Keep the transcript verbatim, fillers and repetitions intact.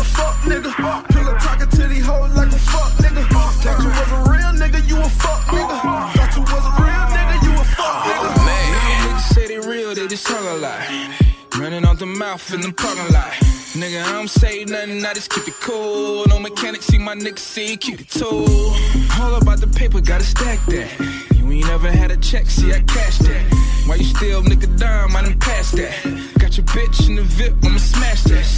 fuck nigga. Pillow talking to these hoes like a fuck nigga. Thought you was a real nigga, you a fuck nigga. Thought you was a real nigga, you a fuck nigga. Man, niggas say they real, they just talk a lot. Running off the mouth in the parking lot. Nigga, I don't say nothing, I just keep it cool. No mechanic, see my niggas see, keep it too. All about the paper, gotta stack that. You ain't never had a check, see I cashed that. Why you still nigga dime, I done passed that. Got your bitch in the V I P, I'ma smash that.